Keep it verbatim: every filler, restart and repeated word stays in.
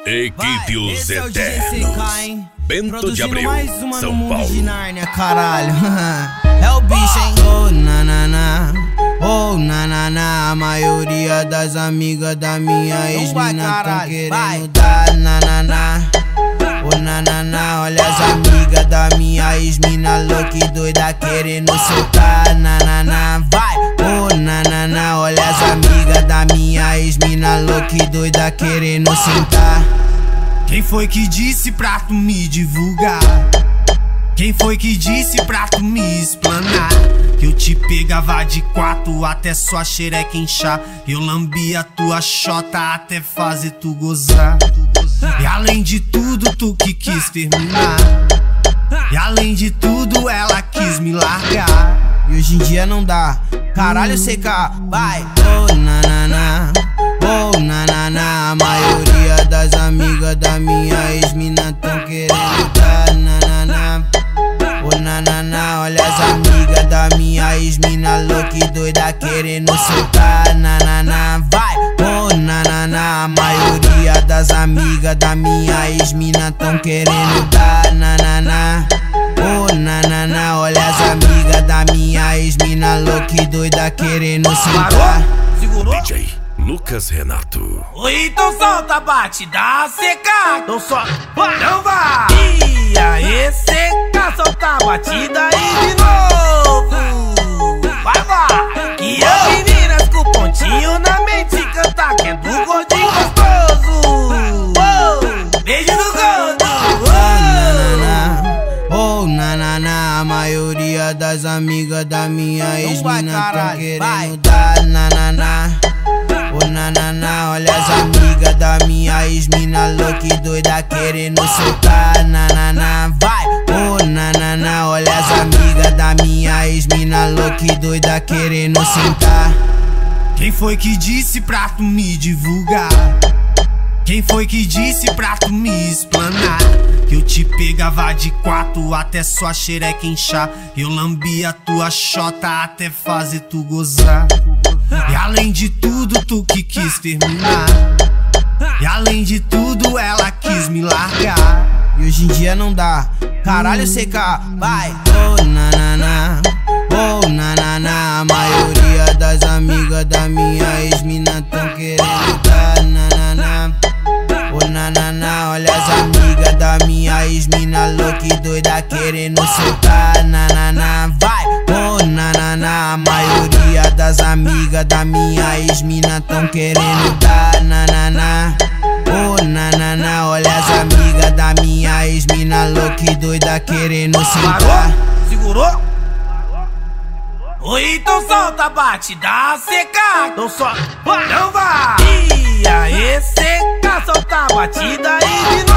Equipe Os Esse é o D J C Eternos. K, hein? Bento de Produzindo Abreu, mais uma São no mundo Paulo. de Nárnia, caralho. É o bicho, hein? Oh, nanana, oh, nanana. A maioria das amigas da minha ex-mina tão querendo vai. dar nanana. Oh, nanana, olha as amigas da minha ex-mina louca e doida querendo soltar nanana. Vai, oh, nanana, olha as amigas da minha ex-mina louca e doida querendo sentar. Quem foi que disse pra tu me divulgar? Quem foi que disse pra tu me explanar? Que eu te pegava de quatro até sua xereca inchar. Eu lambia tua xota até fazer tu gozar. E além de tudo tu que quis terminar. E além de tudo ela quis me largar. E hoje em dia não dá. Caralho, C K, vai. Oh, nanana, oh, nanana. A maioria das amigas da minha ex-mina tão querendo dar nanana. Oh, nanana, olha as amigas da minha ex-mina louca e doida querendo soltar nanana. Vai, oh, nanana. A maioria das amigas da minha ex-mina tão querendo dar nanana. Oh, nanana, olha as amigas da minha ex-mina louca e doida querendo sentar. Segurou? D J Lucas Renato. Oi, então solta a batida, C K. Então solta, não vai. E aí, C K, solta a batida aí de novo. Vai, vai. E as meninas com pontinho na mente canta que é do gordinho gostoso. Oh, beijo do gordo. Oh, nanana, a maioria das amigas da minha ex-mina tão querendo dar nanana. Oh, nanana, olha as amigas da minha ex-mina louca e doida querendo soltar nanana. Vai, oh, nanana, olha as amigas da minha ex-mina louca e doida querendo sentar. Quem foi que disse pra tu me divulgar? Quem foi que disse pra tu me explanar? Que eu te pegava de quatro até sua xereca inchar. Eu lambia tua xota até fazer tu gozar. E além de tudo tu que quis terminar. E além de tudo ela quis me largar. E hoje em dia não dá. Caralho, C K, vai. Oh, nanana, oh, nanana. A maioria das amigas da minha ex-mina tão querendo dar nanana. Oh, nanana, olha as amigas da minha ex-mina louca e doida querendo soltar nanana. Vai, oh, nanana. A maioria das amigas da minha ex-mina tão querendo dar nanana. Oh, nanana, olha as amigas da minha ex-mina louca e doida querendo sentar. Segurou? Oi, então solta a batida, C K. Então solta, não vai. E aí, C K, solta a batida aí de